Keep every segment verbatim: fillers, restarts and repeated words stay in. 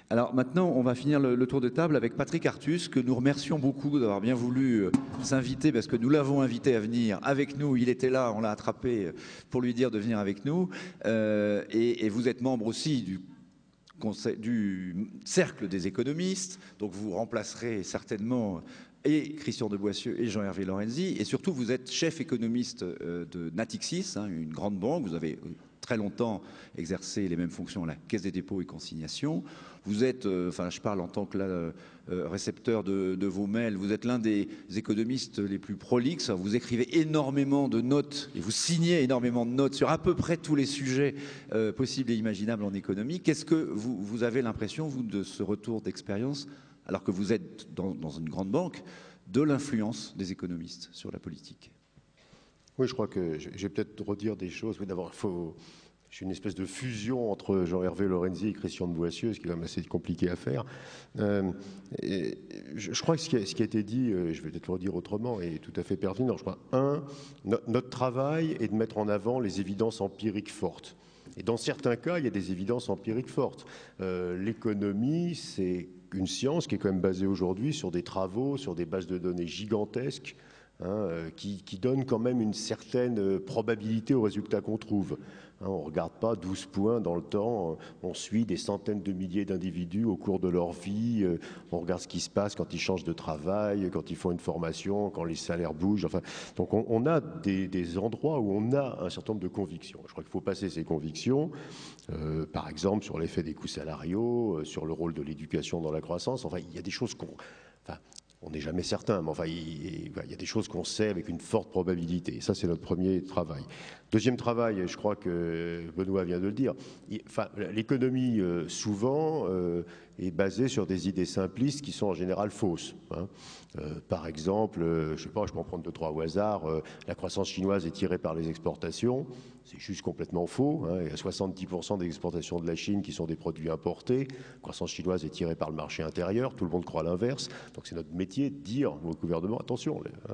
Alors maintenant, on va finir le, le tour de table avec Patrick Artus, que nous remercions beaucoup d'avoir bien voulu euh, s'inviter, parce que nous l'avons invité à venir avec nous. Il était là, on l'a attrapé pour lui dire de venir avec nous. Euh, et, et vous êtes membre aussi du, conseil, du cercle des économistes, donc vous remplacerez certainement et Christian de Boissieu et Jean-Hervé Lorenzi. Et surtout, vous êtes chef économiste euh, de Natixis, hein, une grande banque. Vous avez très longtemps exercé les mêmes fonctions à la Caisse des dépôts et consignations. Vous êtes, euh, enfin je parle en tant que là, euh, récepteur de, de vos mails, vous êtes l'un des économistes les plus prolixes. Vous écrivez énormément de notes et vous signez énormément de notes sur à peu près tous les sujets euh, possibles et imaginables en économie. Qu'est-ce que vous, vous avez l'impression, vous, de ce retour d'expérience, alors que vous êtes dans, dans une grande banque, de l'influence des économistes sur la politique? Oui, je crois que je vais peut-être redire des choses. Oui, d'abord, il faut... J'ai une espèce de fusion entre Jean-Hervé Lorenzi et Christian de Boissieu, ce qui est quand même assez compliqué à faire. Euh, et je, je crois que ce qui, a, ce qui a été dit, euh, je vais peut-être le redire autrement, est tout à fait pertinent. Je crois, un, no, notre travail est de mettre en avant les évidences empiriques fortes. Et dans certains cas, il y a des évidences empiriques fortes. Euh, L'économie, c'est une science qui est quand même basée aujourd'hui sur des travaux, sur des bases de données gigantesques, hein, qui, qui donnent quand même une certaine probabilité aux résultats qu'on trouve. Hein, on ne regarde pas douze points dans le temps, on suit des centaines de milliers d'individus au cours de leur vie, on regarde ce qui se passe quand ils changent de travail, quand ils font une formation, quand les salaires bougent. Enfin, donc on, on a des, des endroits où on a un certain nombre de convictions. Je crois qu'il faut passer ces convictions, euh, par exemple sur l'effet des coûts salariaux, euh, sur le rôle de l'éducation dans la croissance. Enfin, il y a des choses qu'on... Enfin, on n'est jamais certain, mais enfin, il, il y a des choses qu'on sait avec une forte probabilité. Et ça, c'est notre premier travail. Deuxième travail, je crois que Benoît vient de le dire, il, enfin, l'économie, euh, souvent, euh, est basée sur des idées simplistes qui sont en général fausses. Hein. Euh, par exemple, euh, je ne sais pas, je peux en prendre deux, trois au hasard, euh, la croissance chinoise est tirée par les exportations. C'est juste complètement faux. Hein. Il y a soixante-dix pour cent des exportations de la Chine qui sont des produits importés. La croissance chinoise est tirée par le marché intérieur. Tout le monde croit l'inverse. Donc c'est notre métier de dire au gouvernement, attention, hein,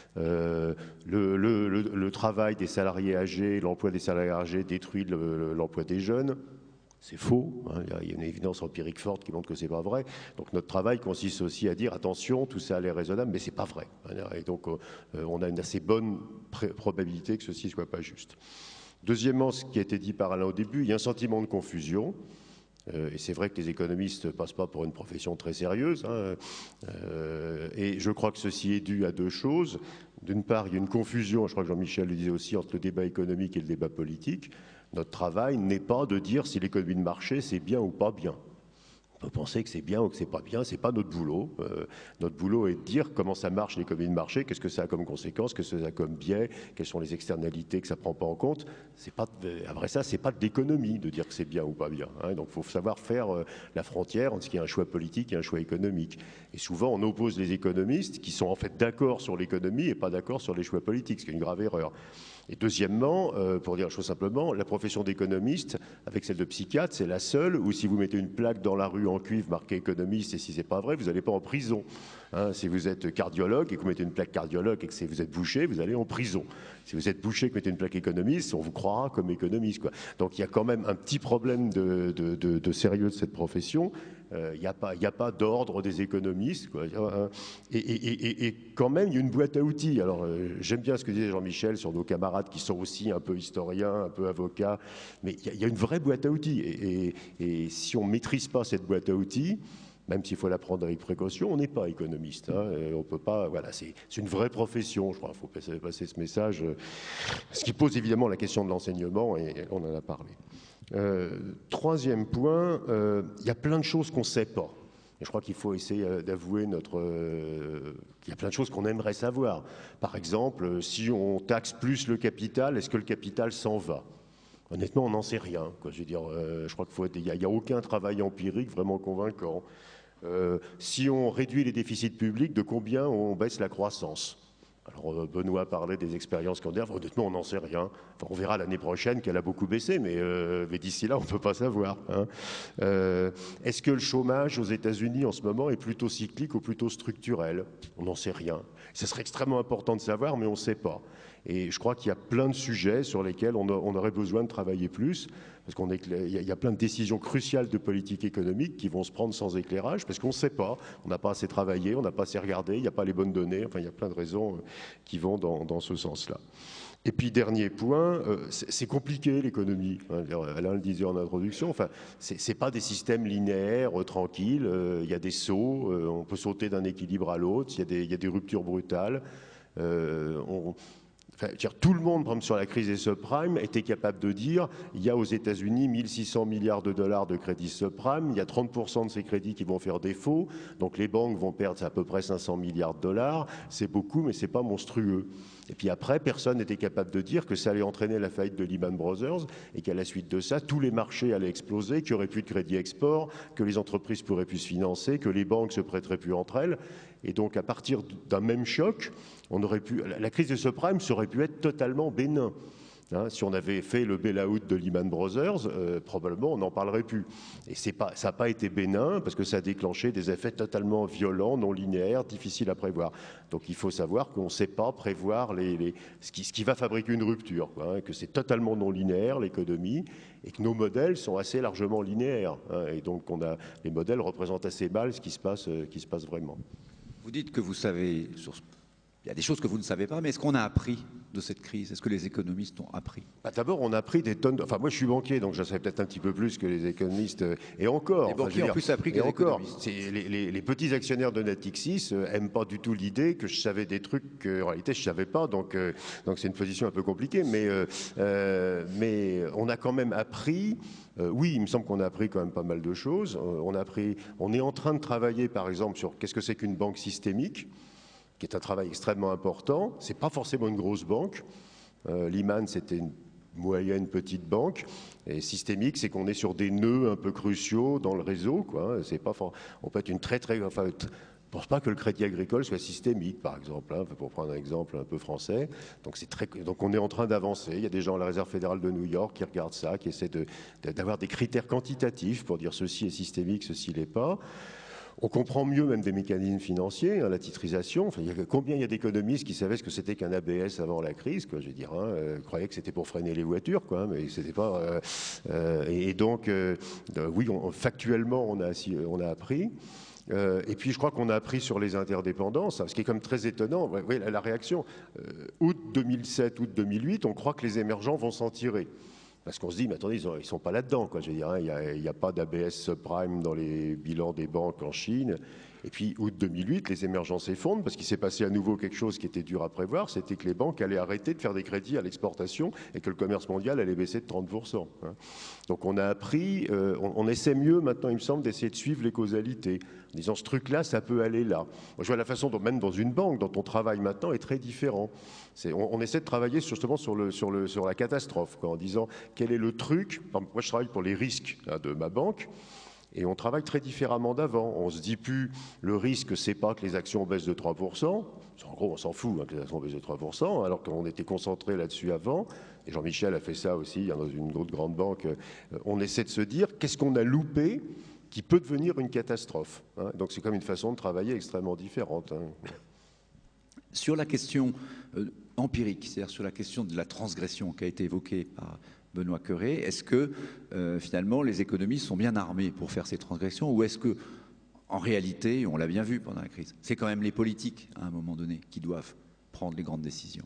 euh, le, le, le, le travail des salariés âgés, l'emploi des salariés âgés détruit l'emploi des jeunes. C'est faux, hein, il y a une évidence empirique forte qui montre que c'est pas vrai. Donc notre travail consiste aussi à dire attention, tout ça a l'air raisonnable, mais c'est pas vrai. Et donc euh, on a une assez bonne probabilité que ceci soit pas juste. Deuxièmement, ce qui a été dit par Alain au début, il y a un sentiment de confusion. Euh, et c'est vrai que les économistes ne passent pas pour une profession très sérieuse. Hein, euh, et je crois que ceci est dû à deux choses. D'une part, il y a une confusion, je crois que Jean-Michel le disait aussi, entre le débat économique et le débat politique. Notre travail n'est pas de dire si l'économie de marché, c'est bien ou pas bien. On peut penser que c'est bien ou que c'est pas bien, c'est pas notre boulot. Euh, notre boulot est de dire comment ça marche l'économie de marché, qu'est-ce que ça a comme conséquences, qu'est-ce que ça a comme biais, quelles sont les externalités que ça prend pas en compte. C'est pas, après ça, c'est pas de l'économie de dire que c'est bien ou pas bien. Hein. Donc, il faut savoir faire euh, la frontière entre ce qui est un choix politique et un choix économique. Et souvent, on oppose les économistes qui sont en fait d'accord sur l'économie et pas d'accord sur les choix politiques, ce qui est une grave erreur. Et deuxièmement, euh, pour dire la chose simplement, la profession d'économiste, avec celle de psychiatre, c'est la seule où si vous mettez une plaque dans la rue en cuivre marquée économiste et si c'est pas vrai, vous n'allez pas en prison. Hein, si vous êtes cardiologue et que vous mettez une plaque cardiologue et que vous êtes boucher, vous allez en prison. Si vous êtes boucher et que vous mettez une plaque économiste, on vous croira comme économiste, quoi. Donc il y a quand même un petit problème de, de, de, de sérieux de cette profession. Il euh, n'y a pas, y a pas d'ordre des économistes, quoi. Et, et, et, et quand même, il y a une boîte à outils. Alors, euh, j'aime bien ce que disait Jean-Michel sur nos camarades qui sont aussi un peu historiens, un peu avocats, mais il y, y a une vraie boîte à outils. Et, et, et si on ne maîtrise pas cette boîte à outils, même s'il faut la prendre avec précaution, on n'est pas économiste. Hein. On peut pas. Voilà, c'est une vraie profession. Je crois qu'il faut passer, passer ce message. Ce qui pose évidemment la question de l'enseignement, et on en a parlé. Euh, troisième point, il euh, y a plein de choses qu'on ne sait pas. Et je crois qu'il faut essayer d'avouer notre... Euh, qu'il y a plein de choses qu'on aimerait savoir. Par exemple, si on taxe plus le capital, est-ce que le capital s'en va ? Honnêtement, on n'en sait rien, quoi. Je veux dire, euh, je crois qu'il faut être... Il n'y a, a aucun travail empirique vraiment convaincant. Euh, si on réduit les déficits publics, de combien on baisse la croissance ? Alors Benoît parlait des expériences candidates, honnêtement on n'en sait rien. Enfin, on verra l'année prochaine qu'elle a beaucoup baissé, mais, euh, mais d'ici là on ne peut pas savoir. Hein. Euh, Est-ce que le chômage aux États-Unis en ce moment est plutôt cyclique ou plutôt structurel? On n'en sait rien. Ce serait extrêmement important de savoir, mais on ne sait pas. Et je crois qu'il y a plein de sujets sur lesquels on, a, on aurait besoin de travailler plus, parce qu'il y, y a plein de décisions cruciales de politique économique qui vont se prendre sans éclairage, parce qu'on ne sait pas, on n'a pas assez travaillé, on n'a pas assez regardé, il n'y a pas les bonnes données, enfin il y a plein de raisons qui vont dans, dans ce sens-là. Et puis dernier point, euh, c'est compliqué l'économie, hein, Alain le disait en introduction, enfin, c'est pas des systèmes linéaires, euh, tranquilles, il euh, y a des sauts, euh, on peut sauter d'un équilibre à l'autre, il y, y a des ruptures brutales. Euh, on, Enfin, tout le monde, par exemple, sur la crise des subprimes, était capable de dire il y a aux États-Unis mille six cents milliards de dollars de crédits subprimes, il y a trente pour cent de ces crédits qui vont faire défaut, donc les banques vont perdre à peu près cinq cents milliards de dollars. C'est beaucoup, mais c'est pas monstrueux. Et puis après, personne n'était capable de dire que ça allait entraîner la faillite de Lehman Brothers et qu'à la suite de ça, tous les marchés allaient exploser, qu'il n'y aurait plus de crédit export, que les entreprises pourraient plus se financer, que les banques se prêteraient plus entre elles. Et donc, à partir d'un même choc, on aurait pu, la crise des subprimes aurait pu être totalement bénin. Hein, si on avait fait le bail-out de Lehman Brothers, euh, probablement on n'en parlerait plus. Et c'est pas, ça n'a pas été bénin parce que ça a déclenché des effets totalement violents, non linéaires, difficiles à prévoir. Donc il faut savoir qu'on ne sait pas prévoir les, les, ce, qui, ce qui va fabriquer une rupture, quoi, hein, que c'est totalement non linéaire l'économie et que nos modèles sont assez largement linéaires. Hein, et donc on a, les modèles représentent assez mal ce qui se passe, euh, qui se passe vraiment. Vous dites que vous savez sur ce... Il y a des choses que vous ne savez pas, mais est-ce qu'on a appris de cette crise? Est-ce que les économistes ont appris? Bah D'abord, on a appris des tonnes... De... Enfin, moi, je suis banquier, donc je savais peut-être un petit peu plus que les économistes. Et encore... Les banquiers enfin, ont plus appris que les encore, économistes. Les, les, les petits actionnaires de Natixis n'aiment pas du tout l'idée que je savais des trucs qu'en réalité, je ne savais pas. Donc, euh, donc c'est une position un peu compliquée. Mais, euh, euh, mais on a quand même appris... Euh, oui, il me semble qu'on a appris quand même pas mal de choses. Euh, on, a appris, on est en train de travailler, par exemple, sur qu'est-ce que c'est qu'une banque systémique, qui est un travail extrêmement important. Ce n'est pas forcément une grosse banque. Euh, Lehman, c'était une moyenne petite banque. Et systémique, c'est qu'on est sur des nœuds un peu cruciaux dans le réseau, quoi. C'est pas fort. On peut être une très, très... Enfin, je ne pense pas que le crédit agricole soit systémique, par exemple, hein, pour prendre un exemple un peu français. Donc, c'est très... Donc on est en train d'avancer. Il y a des gens à la Réserve fédérale de New York qui regardent ça, qui essaient de, d'avoir des critères quantitatifs pour dire ceci est systémique, ceci l'est pas. On comprend mieux même des mécanismes financiers, hein, la titrisation. Enfin, il y a, combien il y a d'économistes qui savaient ce que c'était qu'un A B S avant la crise, quoi, je veux dire, hein, euh, croyaient que c'était pour freiner les voitures, quoi, mais c'était pas. Euh, euh, et, et donc, euh, oui, on, factuellement, on a, on a appris. Euh, et puis, je crois qu'on a appris sur les interdépendances, hein, ce qui est comme très étonnant. Oui, la, la réaction. Euh, août deux mille sept, août deux mille huit, on croit que les émergents vont s'en tirer. Parce qu'on se dit, mais attendez, ils ne sont pas là-dedans, quoi. Je veux dire, hein, il n'y a, a pas d'A B S subprime dans les bilans des banques en Chine. Et puis, août deux mille huit, les émergents s'effondrent parce qu'il s'est passé à nouveau quelque chose qui était dur à prévoir, c'était que les banques allaient arrêter de faire des crédits à l'exportation et que le commerce mondial allait baisser de trente pour cent. Hein. Donc, on a appris, euh, on, on essaie mieux maintenant, il me semble, d'essayer de suivre les causalités. En disant, ce truc-là, ça peut aller là. Moi, je vois la façon dont, même dans une banque, dont on travaille maintenant, est très différent. C'est, on, on essaie de travailler justement sur, le, sur, le, sur la catastrophe, quoi, en disant, quel est le truc. Moi, je travaille pour les risques, hein, de ma banque. Et on travaille très différemment d'avant. On se dit plus, le risque, c'est pas que les actions baissent de trois pour cent. En gros, on s'en fout, hein, que les actions baissent de trois pour cent, alors qu'on était concentré là-dessus avant. Et Jean-Michel a fait ça aussi, dans une autre grande banque. On essaie de se dire, qu'est-ce qu'on a loupé qui peut devenir une catastrophe, hein. Donc c'est comme une façon de travailler extrêmement différente, hein. Sur la question euh, empirique, c'est-à-dire sur la question de la transgression qui a été évoquée par Benoît Cœuré, est-ce que euh, finalement les économistes sont bien armés pour faire ces transgressions, ou est-ce que, en réalité, on l'a bien vu pendant la crise, c'est quand même les politiques à un moment donné qui doivent prendre les grandes décisions?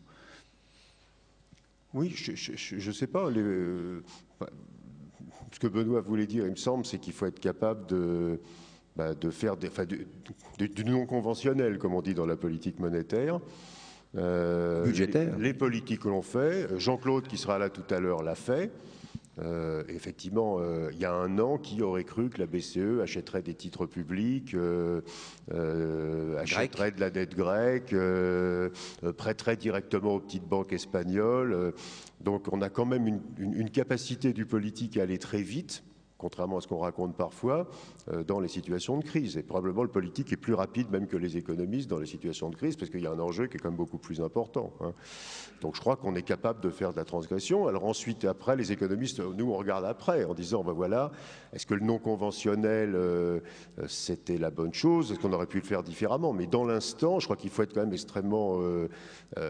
Oui, je ne sais pas. Les, euh, ce que Benoît voulait dire, il me semble, c'est qu'il faut être capable de, bah, de faire des, enfin, du, du, du non conventionnel, comme on dit dans la politique monétaire. Euh, budgétaire. Les, les politiques que l'on fait, Jean-Claude qui sera là tout à l'heure l'a fait. Euh, effectivement, euh, il y a un an, qui aurait cru que la B C E achèterait des titres publics, euh, euh, achèterait de la dette grecque, euh, prêterait directement aux petites banques espagnoles. Donc on a quand même une, une, une capacité du politique à aller très vite, contrairement à ce qu'on raconte parfois, euh, dans les situations de crise. Et probablement le politique est plus rapide même que les économistes dans les situations de crise, parce qu'il y a un enjeu qui est quand même beaucoup plus important. Hein. Donc je crois qu'on est capable de faire de la transgression. Alors ensuite, après, les économistes, nous, on regarde après, en disant, ben voilà, est-ce que le non conventionnel, euh, c'était la bonne chose? Est-ce qu'on aurait pu le faire différemment? Mais dans l'instant, je crois qu'il faut être quand même extrêmement... Euh, euh,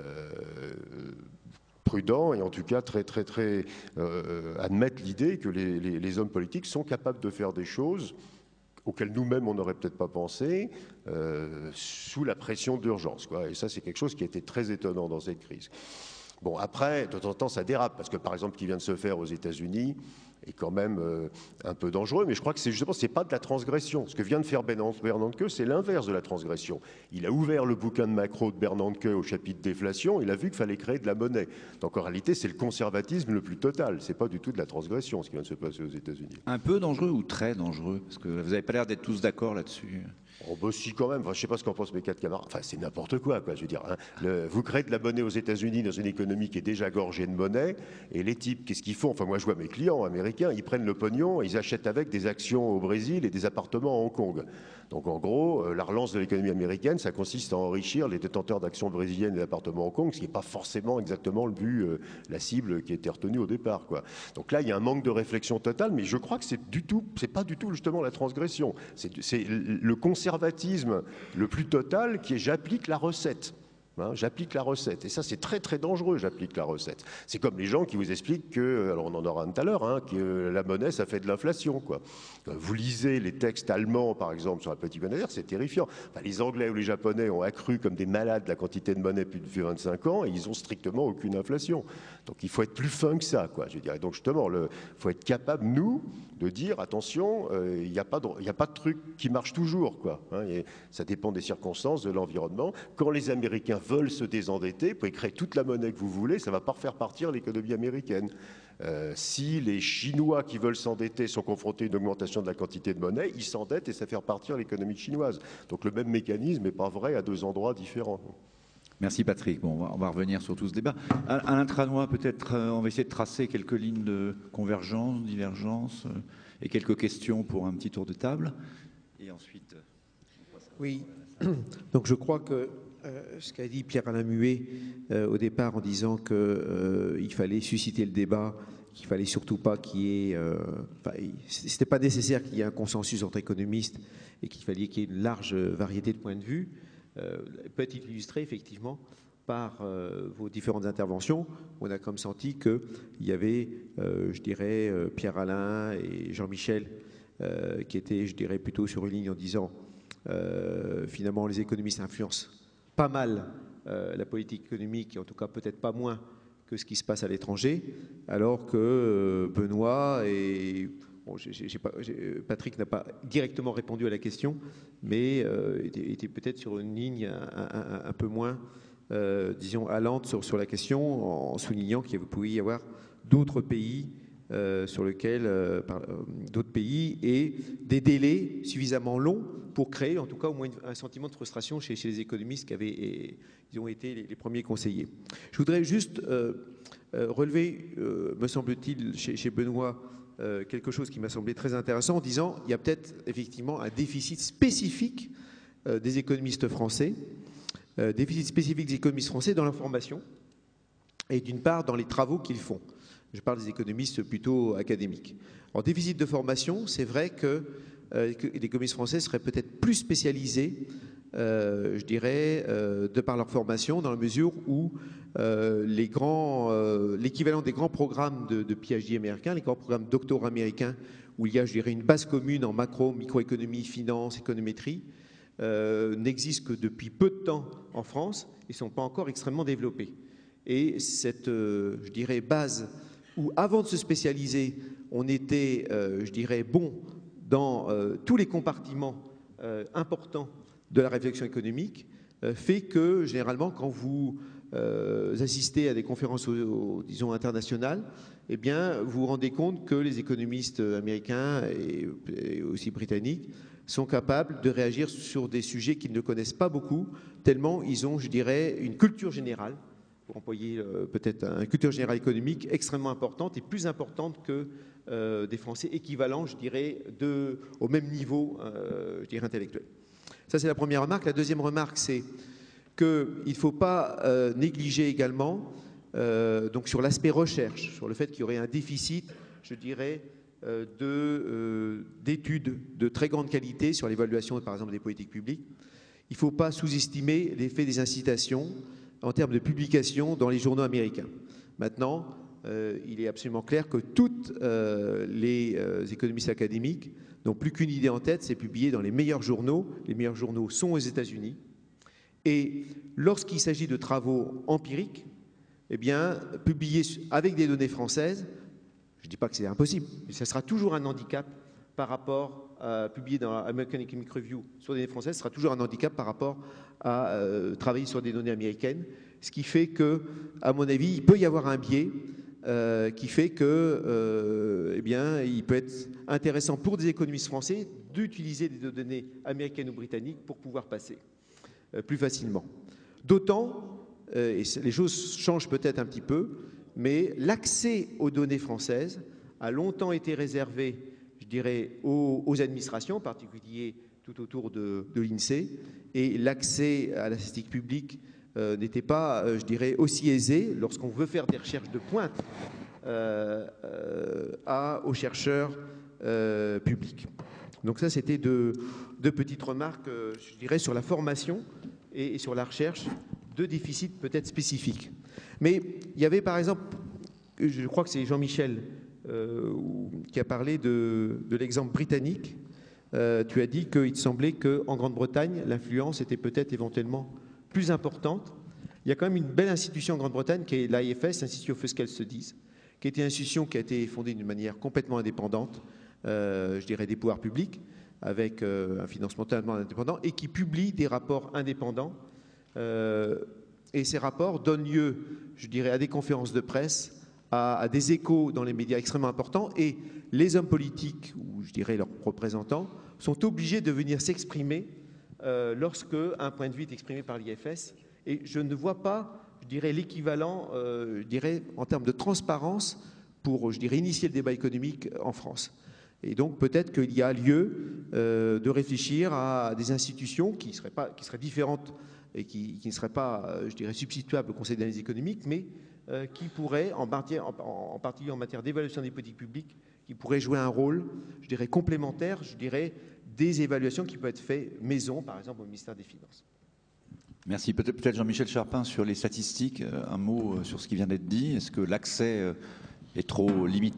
prudent et en tout cas très très très euh, admettre l'idée que les, les, les hommes politiques sont capables de faire des choses auxquelles nous-mêmes on n'aurait peut-être pas pensé euh, sous la pression d'urgence, quoi. Et ça c'est quelque chose qui a été très étonnant dans cette crise. Bon, après, de temps en temps, ça dérape, parce que, par exemple, ce qui vient de se faire aux États-Unis est quand même euh, un peu dangereux, mais je crois que c'est justement, c'est pas de la transgression. Ce que vient de faire Bernanke, c'est l'inverse de la transgression. Il a ouvert le bouquin de macro de Bernanke au chapitre déflation, il a vu qu'il fallait créer de la monnaie. Donc, en réalité, c'est le conservatisme le plus total. C'est pas du tout de la transgression, ce qui vient de se passer aux États-Unis. Un peu dangereux ou très dangereux? Parce que vous n'avez pas l'air d'être tous d'accord là-dessus. Oh bah si quand même, enfin, je ne sais pas ce qu'en pensent mes quatre camarades, enfin c'est n'importe quoi, quoi, je veux dire. Hein. Le, vous créez de la monnaie aux États-Unis dans une économie qui est déjà gorgée de monnaie, et les types, qu'est-ce qu'ils font? Enfin moi je vois mes clients américains, ils prennent le pognon, ils achètent avec des actions au Brésil et des appartements à Hong Kong. Donc en gros, la relance de l'économie américaine, ça consiste à enrichir les détenteurs d'actions brésiliennes et d'appartements à Hong Kong, ce qui n'est pas forcément exactement le but, euh, la cible qui était retenue au départ, quoi. Donc là, il y a un manque de réflexion totale, mais je crois que c'est du tout, c'est pas du tout justement la transgression, c'est le conservatisme le plus total qui est j'applique la recette. Hein, j'applique la recette. Et ça, c'est très, très dangereux, j'applique la recette. C'est comme les gens qui vous expliquent que, alors on en aura un tout à l'heure, hein, que la monnaie, ça fait de l'inflation, quoi. Vous lisez les textes allemands, par exemple, sur la politique monétaire, c'est terrifiant. Enfin, les Anglais ou les Japonais ont accru comme des malades la quantité de monnaie depuis vingt-cinq ans et ils ont strictement aucune inflation. Donc il faut être plus fin que ça, quoi, je dirais. Donc justement, il faut être capable, nous, de dire, attention, il euh, n'y a, a pas de truc qui marche toujours, quoi. Hein, et ça dépend des circonstances, de l'environnement. Quand les Américains veulent se désendetter, vous pouvez créer toute la monnaie que vous voulez, ça ne va pas refaire partir l'économie américaine. Euh, si les Chinois qui veulent s'endetter sont confrontés à une augmentation de la quantité de monnaie, ils s'endettent et ça fait repartir l'économie chinoise. Donc le même mécanisme n'est pas vrai à deux endroits différents. Merci Patrick. Bon, on va, on va revenir sur tout ce débat. Alain Tranois, peut-être euh, on va essayer de tracer quelques lignes de convergence, divergence euh, et quelques questions pour un petit tour de table. Et ensuite... Euh, oui, donc je crois que Euh, ce qu'a dit Pierre-Alain Muet euh, au départ en disant qu'il euh, fallait susciter le débat, qu'il fallait surtout pas qu'il y ait... Euh, enfin, c'était pas nécessaire qu'il y ait un consensus entre économistes et qu'il fallait qu'il y ait une large variété de points de vue, euh, peut être illustré effectivement par euh, vos différentes interventions. On a comme senti qu'il y avait, euh, je dirais, euh, Pierre-Alain et Jean-Michel euh, qui étaient, je dirais, plutôt sur une ligne en disant euh, finalement les économistes influencent pas mal euh, la politique économique, et en tout cas peut-être pas moins que ce qui se passe à l'étranger, alors que euh, Benoît et bon, j'ai, j'ai pas, j'ai, Patrick n'a pas directement répondu à la question, mais euh, était, était peut-être sur une ligne un, un, un peu moins, euh, disons, allante sur, sur la question, en soulignant qu'il pouvait y avoir d'autres pays euh, sur lesquels, euh, par, euh, d'autres pays et des délais suffisamment longs pour créer en tout cas au moins un sentiment de frustration chez, chez les économistes qui avaient, et, ils ont été les, les premiers conseillers. Je voudrais juste euh, euh, relever, euh, me semble-t-il, chez, chez Benoît, euh, quelque chose qui m'a semblé très intéressant en disant il y a peut-être effectivement un déficit spécifique euh, des économistes français, euh, déficit spécifique des économistes français dans l'information et d'une part dans les travaux qu'ils font. Je parle des économistes plutôt académiques. En déficit de formation, c'est vrai que Euh, que les économistes français seraient peut-être plus spécialisés, euh, je dirais, euh, de par leur formation, dans la mesure où euh, les grands, euh, l'équivalent des grands programmes de, de P H D américains, les grands programmes doctorats américains, où il y a, je dirais, une base commune en macro, microéconomie, finance, économétrie, euh, n'existe que depuis peu de temps en France et ne sont pas encore extrêmement développés. Et cette, euh, je dirais, base où, avant de se spécialiser, on était, euh, je dirais, bon dans euh, tous les compartiments euh, importants de la réflexion économique, euh, fait que, généralement, quand vous euh, assistez à des conférences, au, au, disons, internationales, eh bien, vous vous rendez compte que les économistes américains et, et aussi britanniques sont capables de réagir sur des sujets qu'ils ne connaissent pas beaucoup, tellement ils ont, je dirais, une culture générale pour employer euh, peut-être une culture générale économique extrêmement importante et plus importante que euh, des Français équivalents, je dirais, de, au même niveau euh, je dirais, intellectuel. Ça, c'est la première remarque. La deuxième remarque, c'est qu'il ne faut pas euh, négliger également euh, donc sur l'aspect recherche, sur le fait qu'il y aurait un déficit, je dirais, euh, de, euh, d'études de très grande qualité sur l'évaluation, par exemple, des politiques publiques. Il ne faut pas sous-estimer l'effet des incitations en termes de publication dans les journaux américains. Maintenant, euh, il est absolument clair que toutes euh, les euh, économistes académiques n'ont plus qu'une idée en tête, c'est publier dans les meilleurs journaux. Les meilleurs journaux sont aux États-Unis. Et lorsqu'il s'agit de travaux empiriques, eh bien, publier avec des données françaises, je ne dis pas que c'est impossible, mais ça sera toujours un handicap par rapport à publier dans American Economic Review sur des données françaises, sera toujours un handicap par rapport à euh, travailler sur des données américaines, ce qui fait que, à mon avis, il peut y avoir un biais euh, qui fait que, euh, eh bien, il peut être intéressant pour des économistes français d'utiliser des données américaines ou britanniques pour pouvoir passer euh, plus facilement. D'autant, euh, et les choses changent peut-être un petit peu, mais l'accès aux données françaises a longtemps été réservé, je dirais, aux, aux administrations, en particulier tout autour de, de l'INSEE, et l'accès à la statistique publique euh, n'était pas, euh, je dirais, aussi aisé lorsqu'on veut faire des recherches de pointe euh, euh, à, aux chercheurs euh, publics. Donc ça, c'était deux, deux petites remarques, euh, je dirais, sur la formation et, et sur la recherche, deux déficits peut-être spécifiques. Mais il y avait par exemple, je crois que c'est Jean-Michel euh, qui a parlé de, de l'exemple britannique. Euh, tu as dit qu'il te semblait qu'en Grande-Bretagne, l'influence était peut-être éventuellement plus importante. Il y a quand même une belle institution en Grande-Bretagne qui est l'I F S, l'Institut of Fiscal Studies, qui était une institution qui a été fondée d'une manière complètement indépendante, euh, je dirais des pouvoirs publics, avec euh, un financement totalement indépendant, et qui publie des rapports indépendants. Euh, et ces rapports donnent lieu, je dirais, à des conférences de presse, à, à des échos dans les médias extrêmement importants, et les hommes politiques, ou je dirais leurs représentants, sont obligés de venir s'exprimer euh, lorsque un point de vue est exprimé par l'I F S. Et je ne vois pas, je dirais, l'équivalent, euh, je dirais, en termes de transparence pour, je dirais, initier le débat économique en France. Et donc peut-être qu'il y a lieu euh, de réfléchir à des institutions qui seraient, pas, qui seraient différentes et qui, qui ne seraient pas, je dirais, substituables au Conseil d'analyse économique, mais euh, qui pourraient, en, matière, en, en particulier en matière d'évaluation des politiques publiques, qui pourraient jouer un rôle, je dirais, complémentaire, je dirais, des évaluations qui peuvent être faites maison, par exemple, au ministère des Finances. Merci. Peut-être peut-être Jean-Michel Charpin sur les statistiques, un mot sur ce qui vient d'être dit. Est-ce que l'accès est trop limité ?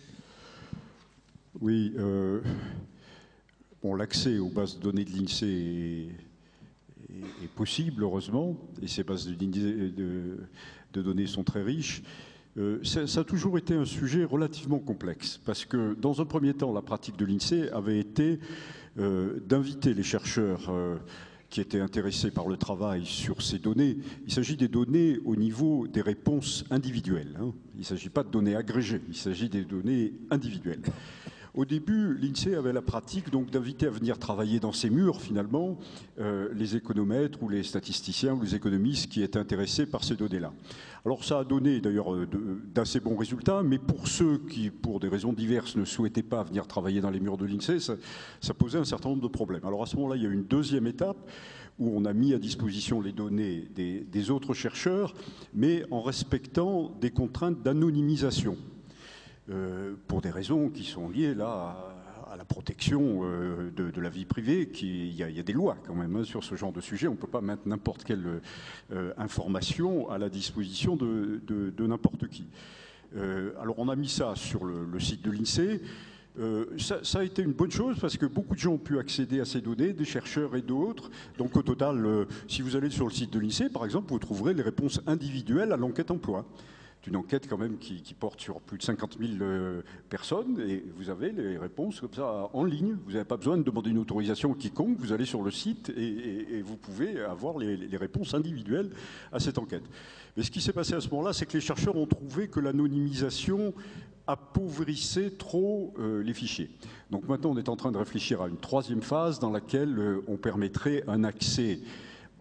Oui. Euh, bon, l'accès aux bases de données de l'INSEE est, est, est possible, heureusement, et ces bases de, de, de données sont très riches. Euh, ça, ça a toujours été un sujet relativement complexe, parce que dans un premier temps, la pratique de l'INSEE avait été euh, d'inviter les chercheurs euh, qui étaient intéressés par le travail sur ces données. Il s'agit des données au niveau des réponses individuelles, hein. Il ne s'agit pas de données agrégées, il s'agit des données individuelles. Au début, l'INSEE avait la pratique donc d'inviter à venir travailler dans ses murs, finalement, euh, les économètres ou les statisticiens ou les économistes qui étaient intéressés par ces données-là. Alors ça a donné d'ailleurs d'assez bons résultats, mais pour ceux qui, pour des raisons diverses, ne souhaitaient pas venir travailler dans les murs de l'INSEE, ça, ça posait un certain nombre de problèmes. Alors à ce moment-là, il y a eu une deuxième étape où on a mis à disposition les données des, des autres chercheurs, mais en respectant des contraintes d'anonymisation. Euh, pour des raisons qui sont liées là à, à la protection euh, de, de la vie privée. Il y, y a des lois quand même hein, sur ce genre de sujet. On ne peut pas mettre n'importe quelle euh, information à la disposition de, de, de n'importe qui. Euh, alors on a mis ça sur le, le site de l'INSEE. Euh, ça, ça a été une bonne chose parce que beaucoup de gens ont pu accéder à ces données, des chercheurs et d'autres. Donc au total, euh, si vous allez sur le site de l'INSEE, par exemple, vous trouverez les réponses individuelles à l'enquête emploi. C'est une enquête quand même qui, qui porte sur plus de cinquante mille euh, personnes et vous avez les réponses comme ça en ligne. Vous n'avez pas besoin de demander une autorisation quiconque. Vous allez sur le site et, et, et vous pouvez avoir les, les réponses individuelles à cette enquête. Mais ce qui s'est passé à ce moment-là, c'est que les chercheurs ont trouvé que l'anonymisation appauvrissait trop euh, les fichiers. Donc maintenant, on est en train de réfléchir à une troisième phase dans laquelle euh, on permettrait un accès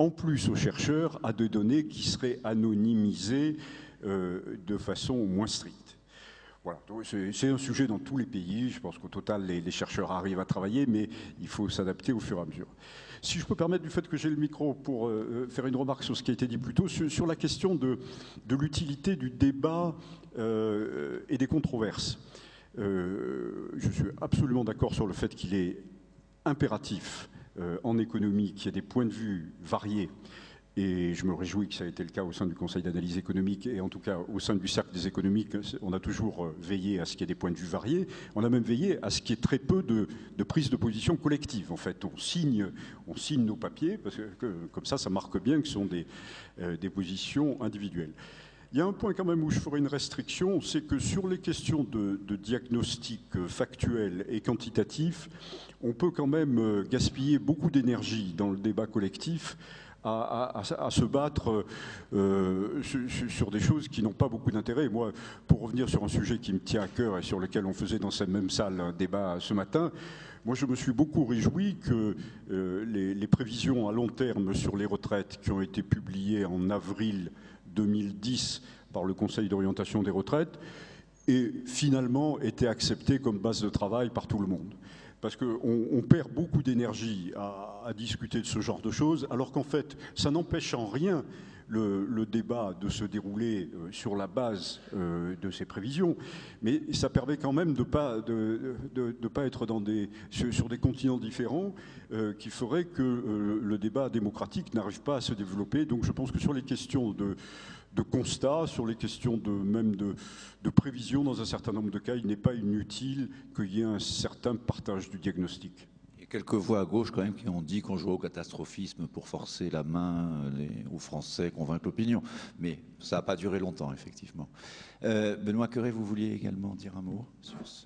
en plus aux chercheurs à des données qui seraient anonymisées euh, de façon moins stricte. Voilà, c'est un sujet dans tous les pays. Je pense qu'au total, les, les chercheurs arrivent à travailler, mais il faut s'adapter au fur et à mesure. Si je peux permettre, du fait que j'ai le micro, pour euh, faire une remarque sur ce qui a été dit plus tôt, sur, sur la question de, de l'utilité du débat euh, et des controverses. Euh, je suis absolument d'accord sur le fait qu'il est impératif euh, en économie qu'il y ait des points de vue variés. Et je me réjouis que ça ait été le cas au sein du Conseil d'analyse économique et en tout cas au sein du cercle des économiques, on a toujours veillé à ce qu'il y ait des points de vue variés. On a même veillé à ce qu'il y ait très peu de, de prise de position collective. En fait, on signe, on signe nos papiers parce que, que comme ça, ça marque bien que ce sont des, euh, des positions individuelles. Il y a un point quand même où je ferai une restriction, c'est que sur les questions de, de diagnostic factuel et quantitatif, on peut quand même gaspiller beaucoup d'énergie dans le débat collectif À, à, à se battre euh, sur, sur des choses qui n'ont pas beaucoup d'intérêt. Moi, pour revenir sur un sujet qui me tient à cœur et sur lequel on faisait dans cette même salle un débat ce matin, moi je me suis beaucoup réjoui que euh, les, les prévisions à long terme sur les retraites qui ont été publiées en avril deux mille dix par le Conseil d'orientation des retraites aient finalement été acceptées comme base de travail par tout le monde. Parce qu'on on perd beaucoup d'énergie à, à discuter de ce genre de choses, alors qu'en fait, ça n'empêche en rien le, le débat de se dérouler euh, sur la base euh, de ces prévisions. Mais ça permet quand même de ne pas, de, de, de pas être dans des, sur, sur des continents différents euh, qui feraient que euh, le débat démocratique n'arrive pas à se développer. Donc je pense que sur les questions de... de constat, sur les questions de, même de, de prévision dans un certain nombre de cas, il n'est pas inutile qu'il y ait un certain partage du diagnostic. Il y a quelques voix à gauche quand même qui ont dit qu'on jouait au catastrophisme pour forcer la main aux Français, convaincre l'opinion. Mais ça n'a pas duré longtemps, effectivement. Euh, Benoît Cœuré, vous vouliez également dire un mot sur ces...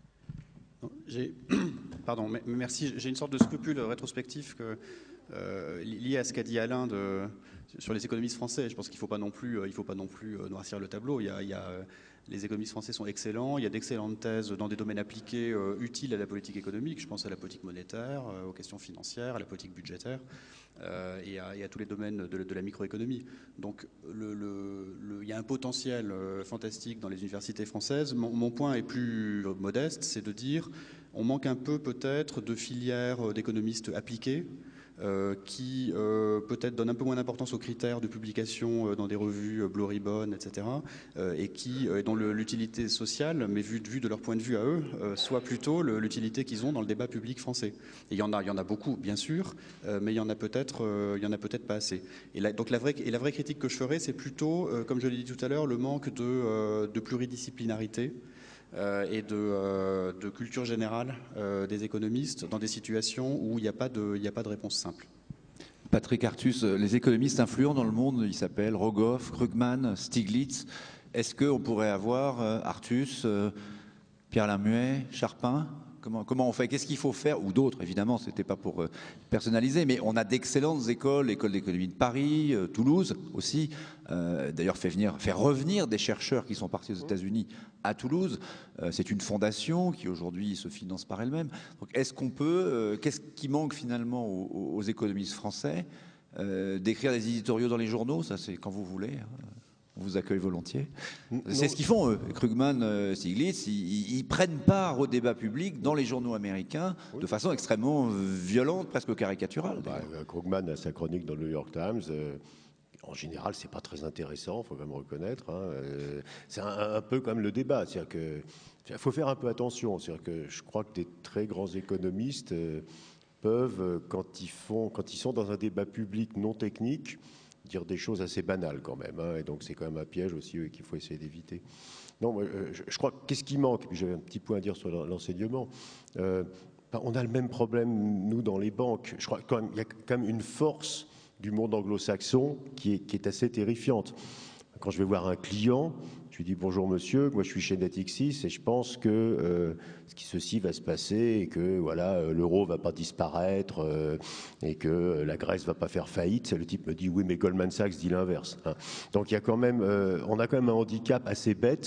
J'ai, pardon, merci. J'ai une sorte de scrupule rétrospectif que, euh, lié à ce qu'a dit Alain de, sur les économistes français. Je pense qu'il ne faut pas non plus, il faut pas non plus noircir le tableau. Il y a, il y a, les économistes français sont excellents. Il y a d'excellentes thèses dans des domaines appliqués euh, utiles à la politique économique. Je pense à la politique monétaire, euh, aux questions financières, à la politique budgétaire euh, et, à, et à tous les domaines de, de la microéconomie. Donc, le, le, le, il y a un potentiel euh, fantastique dans les universités françaises. Mon, mon point est plus modeste, c'est de dire on manque un peu peut-être de filières d'économistes appliqués. Euh, qui euh, peut-être donne un peu moins d'importance aux critères de publication euh, dans des revues euh, Blue Ribbon, et cetera, euh, et qui, euh, dont l'utilité sociale, mais vue de, vue de leur point de vue à eux, euh, soit plutôt l'utilité qu'ils ont dans le débat public français. Et il y en a, il y en a beaucoup, bien sûr, euh, mais il y en a peut-être, euh, il y en a peut-être pas assez. Et la, donc la vraie, et la vraie critique que je ferai, c'est plutôt, euh, comme je l'ai dit tout à l'heure, le manque de, euh, de pluridisciplinarité. Euh, et de, euh, de culture générale euh, des économistes dans des situations où il n'y a pas de, il n'y a pas de réponse simple. Patrick Artus, les économistes influents dans le monde, ils s'appellent Rogoff, Krugman, Stiglitz. Est-ce qu'on pourrait avoir euh, Artus, euh, Pierre Lamuet, Charpin ? Comment, comment on fait? Qu'est-ce qu'il faut faire? Ou d'autres, évidemment, ce n'était pas pour euh, personnaliser, mais on a d'excellentes écoles, l'école d'économie de Paris, euh, Toulouse aussi, euh, d'ailleurs fait venir, faire revenir des chercheurs qui sont partis aux États-Unis à Toulouse. Euh, c'est une fondation qui aujourd'hui se finance par elle-même. Donc est-ce qu'on peut, euh, qu'est-ce qui manque finalement aux, aux économistes français? euh, D'écrire des éditoriaux dans les journaux, ça c'est quand vous voulez, hein. On vous accueille volontiers. C'est ce qu'ils font, eux. Krugman, euh, Stiglitz, ils, ils prennent part au débat public dans les journaux américains oui. de façon extrêmement violente, presque caricaturale. Bah, Krugman a sa chronique dans le New York Times. Euh, en général, c'est pas très intéressant, il faut quand même reconnaître. Hein. Euh, c'est un, un peu comme le débat. C'est-à-dire que il faut faire un peu attention. C'est-à-dire que je crois que des très grands économistes euh, peuvent, quand ils, font, quand ils sont dans un débat public non technique, dire des choses assez banales quand même, hein, et donc c'est quand même un piège aussi euh, qu'il faut essayer d'éviter. Non, moi, euh, je, je crois qu'est-ce qui manque, puis j'avais un petit point à dire sur l'enseignement, euh, ben, on a le même problème, nous, dans les banques. Je crois qu'il y a quand même une force du monde anglo-saxon qui est, qui est assez terrifiante. Quand je vais voir un client, je lui dis « Bonjour monsieur, moi je suis chez Natixis et je pense que euh, ceci va se passer et que voilà, euh, l'euro ne va pas disparaître euh, et que la Grèce ne va pas faire faillite. » Le type me dit « Oui, mais Goldman Sachs dit l'inverse. Hein. » Donc il y a quand même, euh, on a quand même un handicap assez bête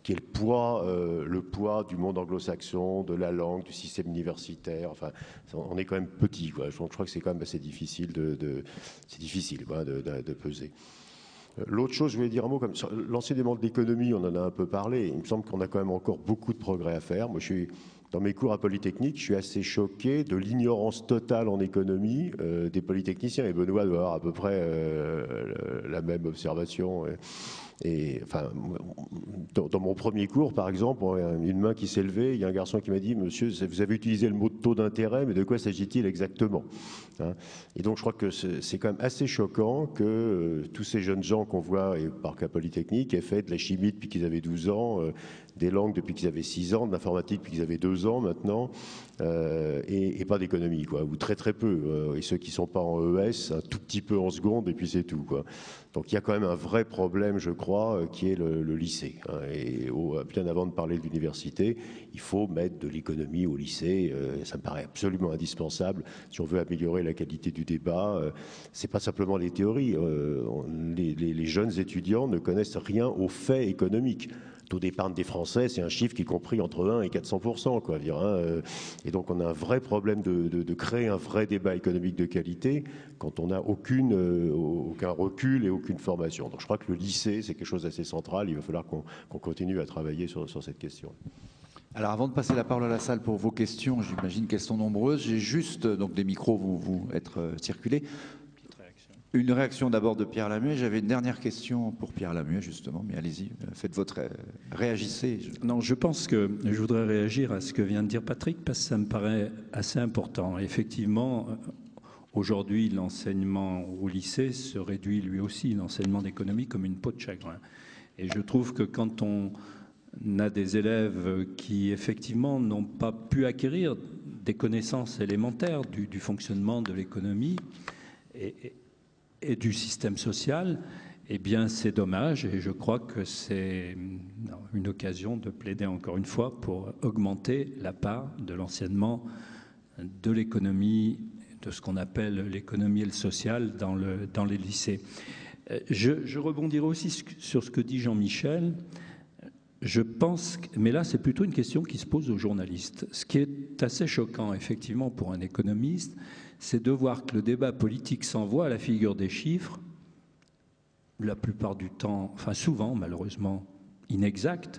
qui est le poids, euh, le poids du monde anglo-saxon, de la langue, du système universitaire. Enfin, on est quand même petit, quoi. Je, je crois que c'est quand même assez difficile de, de c'est difficile, quoi, de, de, de peser. L'autre chose, je voulais dire un mot, comme sur l'enseignement de l'économie, on en a un peu parlé. Il me semble qu'on a quand même encore beaucoup de progrès à faire. Moi, je suis dans mes cours à Polytechnique, je suis assez choqué de l'ignorance totale en économie euh, des polytechniciens. Et Benoît doit avoir à peu près euh, la même observation. Et, et enfin, dans, dans mon premier cours, par exemple, une main qui s'est levée, il y a un garçon qui m'a dit « Monsieur, vous avez utilisé le mot de taux d'intérêt, mais de quoi s'agit-il exactement ?» hein. Et donc, je crois que c'est quand même assez choquant que euh, tous ces jeunes gens qu'on voit et par cas Polytechnique aient fait de la chimie depuis qu'ils avaient douze ans, euh, des langues depuis qu'ils avaient six ans, de l'informatique depuis qu'ils avaient deux ans maintenant, euh, et, et pas d'économie, quoi, ou très très peu. Euh, et ceux qui ne sont pas en E S, un tout petit peu en seconde, et puis c'est tout, quoi. Donc il y a quand même un vrai problème, je crois, euh, qui est le, le lycée. Hein, et au, bien avant de parler de l'université, il faut mettre de l'économie au lycée. Euh, ça me paraît absolument indispensable si on veut améliorer la qualité du débat. Euh, c'est pas simplement les théories. Euh, on, les, les, les jeunes étudiants ne connaissent rien aux faits économiques. Le taux d'épargne des Français, c'est un chiffre qui est compris entre un et quatre cents pour cent, quoi, dire, hein. Et donc on a un vrai problème de, de, de créer un vrai débat économique de qualité quand on n'a aucune, euh, aucun recul et aucune formation. Donc je crois que le lycée, c'est quelque chose d'assez central. Il va falloir qu'on qu'on continue à travailler sur, sur cette question. Alors avant de passer la parole à la salle pour vos questions, j'imagine qu'elles sont nombreuses. J'ai juste, donc des micros vont vous être euh, circulés. Une réaction d'abord de Pierre Lamuet. J'avais une dernière question pour Pierre Lamuet, justement, mais allez-y, faites votre... réagissez. Non, je pense que je voudrais réagir à ce que vient de dire Patrick, parce que ça me paraît assez important. Effectivement, aujourd'hui, l'enseignement au lycée se réduit lui aussi, l'enseignement d'économie, comme une peau de chagrin. Et je trouve que quand on a des élèves qui, effectivement, n'ont pas pu acquérir des connaissances élémentaires du, du fonctionnement de l'économie, et, et et du système social, eh bien c'est dommage, et je crois que c'est une occasion de plaider encore une fois pour augmenter la part de l'enseignement de l'économie, de ce qu'on appelle l'économie et le social dans, le, dans les lycées. Je, je rebondirai aussi sur ce que dit Jean-Michel. Je pense, que, mais là c'est plutôt une question qui se pose aux journalistes. Ce qui est assez choquant effectivement pour un économiste, c'est de voir que le débat politique s'envoie à la figure des chiffres, la plupart du temps, enfin souvent malheureusement, inexacts,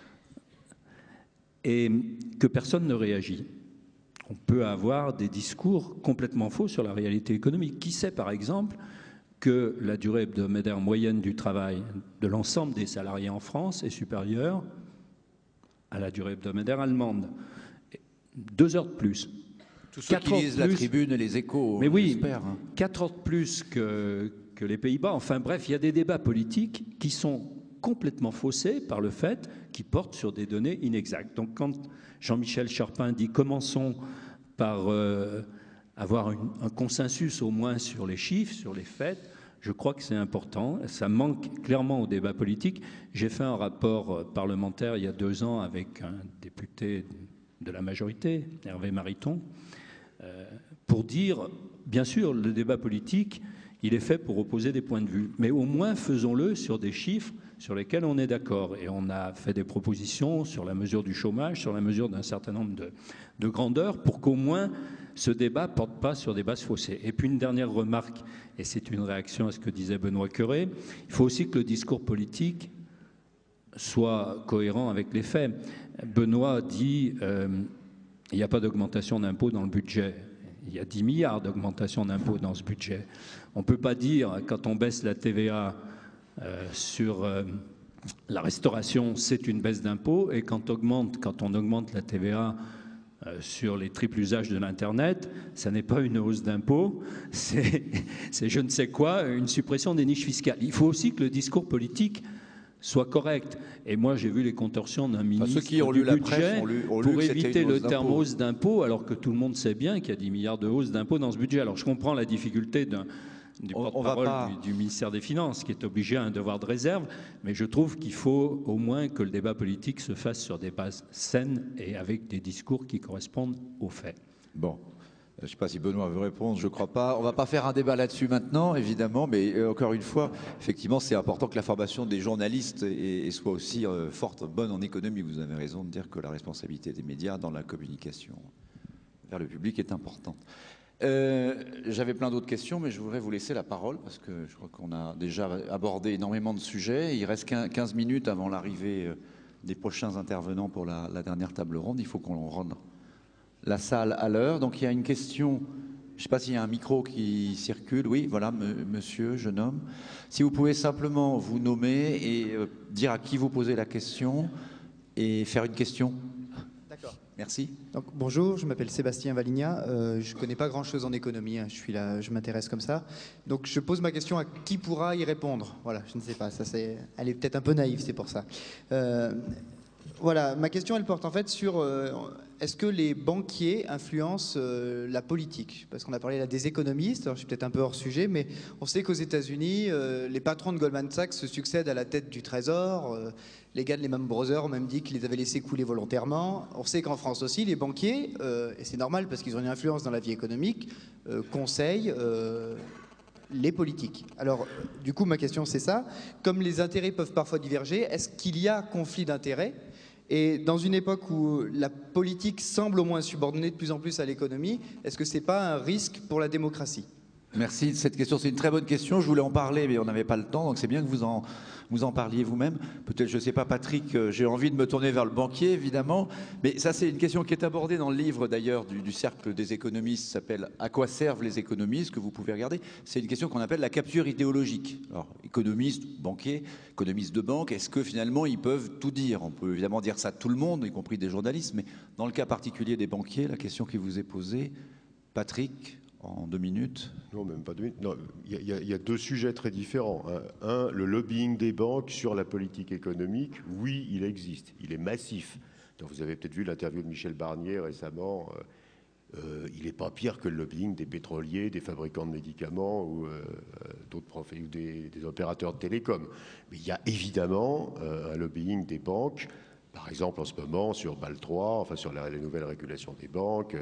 et que personne ne réagit. On peut avoir des discours complètement faux sur la réalité économique. Qui sait par exemple que la durée hebdomadaire moyenne du travail de l'ensemble des salariés en France est supérieure à la durée hebdomadaire allemande. Deux heures de plus. Tous ceux qui lisent la Tribune et les Échos, mais oui, j'espère. Hein. Quatre heures de plus que, que les Pays-Bas. Enfin bref, il y a des débats politiques qui sont complètement faussés par le fait qu'ils portent sur des données inexactes. Donc quand Jean-Michel Charpin dit « commençons par euh, avoir une, un consensus au moins sur les chiffres, sur les faits », je crois que c'est important. Ça manque clairement au débat politique. J'ai fait un rapport parlementaire il y a deux ans avec un député de la majorité, Hervé Mariton, euh, pour dire, bien sûr, le débat politique, il est fait pour opposer des points de vue, mais au moins faisons-le sur des chiffres sur lesquels on est d'accord. Et on a fait des propositions sur la mesure du chômage, sur la mesure d'un certain nombre de, de grandeurs, pour qu'au moins ce débat ne porte pas sur des bases faussées. Et puis une dernière remarque, et c'est une réaction à ce que disait Benoît Cœuré, il faut aussi que le discours politique soit cohérent avec les faits. Benoît dit euh, il n'y a pas d'augmentation d'impôts dans le budget. Il y a dix milliards d'augmentation d'impôts dans ce budget. On ne peut pas dire, quand on baisse la T V A euh, sur euh, la restauration, c'est une baisse d'impôts, et quand, augmente, quand on augmente la T V A euh, sur les triples usages de l'Internet, ça n'est pas une hausse d'impôts, c'est je ne sais quoi, une suppression des niches fiscales. Il faut aussi que le discours politique soit correct. Et moi, j'ai vu les contorsions d'un ministre enfin, ceux qui ont lu du la budget presse ont lu, ont lu pour éviter le terme hausse d'impôts, alors que tout le monde sait bien qu'il y a dix milliards de hausses d'impôts dans ce budget. Alors, je comprends la difficulté d'un du porte-parole pas... du, du ministère des Finances, qui est obligé à un devoir de réserve, mais je trouve qu'il faut au moins que le débat politique se fasse sur des bases saines et avec des discours qui correspondent aux faits. Bon. Je ne sais pas si Benoît veut répondre, je ne crois pas. On ne va pas faire un débat là-dessus maintenant, évidemment, mais euh, encore une fois, effectivement, c'est important que la formation des journalistes et, et soit aussi euh, forte, bonne en économie. Vous avez raison de dire que la responsabilité des médias dans la communication vers le public est importante. Euh, J'avais plein d'autres questions, mais je voudrais vous laisser la parole parce que je crois qu'on a déjà abordé énormément de sujets. Il reste quinze minutes avant l'arrivée des prochains intervenants pour la, la dernière table ronde. Il faut qu'on rende la salle à l'heure. Donc il y a une question, je ne sais pas s'il y a un micro qui circule. Oui, voilà, monsieur, jeune homme. Si vous pouvez simplement vous nommer et euh, dire à qui vous posez la question et faire une question. D'accord. Merci. Donc, bonjour, je m'appelle Sébastien Valigna. Euh, je ne connais pas grand-chose en économie. Hein. Je suis là, je m'intéresse comme ça. Donc je pose ma question à qui pourra y répondre. Voilà, je ne sais pas. Ça, c'est, elle est peut-être un peu naïve, c'est pour ça. Euh, Voilà, ma question, elle porte en fait sur euh, est-ce que les banquiers influencent euh, la politique? Parce qu'on a parlé là des économistes, alors je suis peut-être un peu hors sujet, mais on sait qu'aux États-Unis, euh, les patrons de Goldman Sachs se succèdent à la tête du Trésor. Euh, les gars de Lehman Brothers ont même dit qu'ils les avaient laissés couler volontairement. On sait qu'en France aussi, les banquiers, euh, et c'est normal parce qu'ils ont une influence dans la vie économique, euh, conseillent euh, les politiques. Alors, du coup, ma question, c'est ça. Comme les intérêts peuvent parfois diverger, est-ce qu'il y a conflit d'intérêts? Et dans une époque où la politique semble au moins subordonnée de plus en plus à l'économie, est-ce que ce n'est pas un risque pour la démocratie? Merci de cette question. C'est une très bonne question. Je voulais en parler, mais on n'avait pas le temps. Donc c'est bien que vous en, vous en parliez vous-même. Peut-être, je ne sais pas, Patrick, euh, j'ai envie de me tourner vers le banquier, évidemment. Mais ça, c'est une question qui est abordée dans le livre, d'ailleurs, du, du Cercle des économistes, qui s'appelle « À quoi servent les économistes ?» que vous pouvez regarder. C'est une question qu'on appelle la capture idéologique. Alors, économistes, banquiers, économistes de banque, est-ce que finalement, ils peuvent tout dire? On peut évidemment dire ça de tout le monde, y compris des journalistes. Mais dans le cas particulier des banquiers, la question qui vous est posée, Patrick, en deux minutes. Non, même pas deux minutes. Non, il y, y, y a deux sujets très différents. Un, le lobbying des banques sur la politique économique, oui, il existe. Il est massif. Donc, vous avez peut-être vu l'interview de Michel Barnier récemment. Euh, il n'est pas pire que le lobbying des pétroliers, des fabricants de médicaments ou, euh, d'autres profs, ou des, des opérateurs de télécom. Mais il y a évidemment euh, un lobbying des banques. Par exemple, en ce moment, sur B A L trois, enfin sur la, les nouvelles régulations des banques,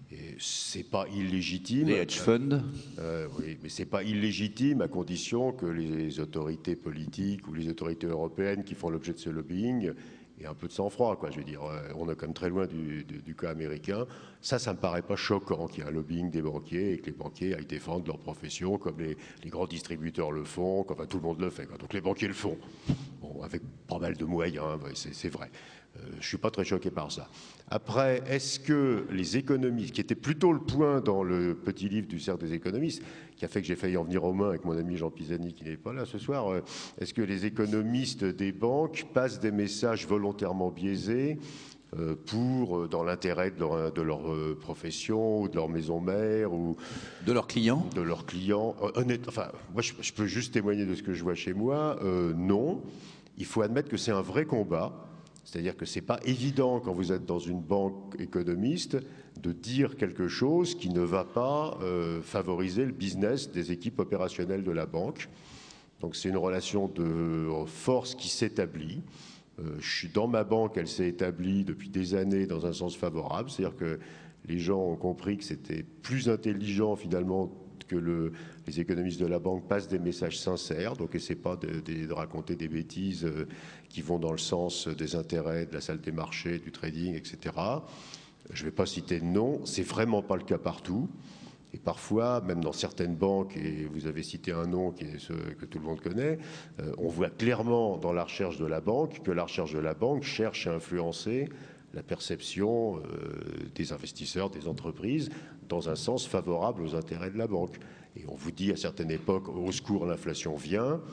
c'est pas illégitime. Les hedge funds. Euh, oui, mais c'est pas illégitime à condition que les autorités politiques ou les autorités européennes qui font l'objet de ce lobbying aient un peu de sang-froid, quoi. Je veux dire, on est quand même très loin du, du, du cas américain. Ça, ça me paraît pas choquant qu'il y ait un lobbying des banquiers et que les banquiers aillent défendre leur profession comme les, les grands distributeurs le font, enfin tout le monde le fait, quoi. Donc les banquiers le font. Bon, avec pas mal de moyens, c'est vrai. Euh, je ne suis pas très choqué par ça. Après, est-ce que les économistes, qui était plutôt le point dans le petit livre du Cercle des économistes, qui a fait que j'ai failli en venir aux mains avec mon ami Jean Pisani qui n'est pas là ce soir, euh, est-ce que les économistes des banques passent des messages volontairement biaisés euh, pour, euh, dans l'intérêt de leur, de leur euh, profession ou de leur maison mère ou de leurs clients, de leurs clients. Honnête, enfin, moi, je, je peux juste témoigner de ce que je vois chez moi. Euh, non, il faut admettre que c'est un vrai combat. C'est-à-dire que ce n'est pas évident, quand vous êtes dans une banque économiste, de dire quelque chose qui ne va pas euh, favoriser le business des équipes opérationnelles de la banque. Donc c'est une relation de force qui s'établit. Euh, je suis dans ma banque, elle s'est établie depuis des années dans un sens favorable. C'est-à-dire que les gens ont compris que c'était plus intelligent finalement que le, les économistes de la banque passent des messages sincères, donc essaient pas de, de, de raconter des bêtises euh, qui vont dans le sens des intérêts, de la salle des marchés, du trading, et cetera. Je ne vais pas citer de nom, c'est vraiment pas le cas partout. Et parfois, même dans certaines banques, et vous avez cité un nom qui est ce que tout le monde connaît, euh, on voit clairement dans la recherche de la banque que la recherche de la banque cherche à influencer la perception euh, des investisseurs, des entreprises, dans un sens favorable aux intérêts de la banque. Et on vous dit à certaines époques, au secours, l'inflation vient,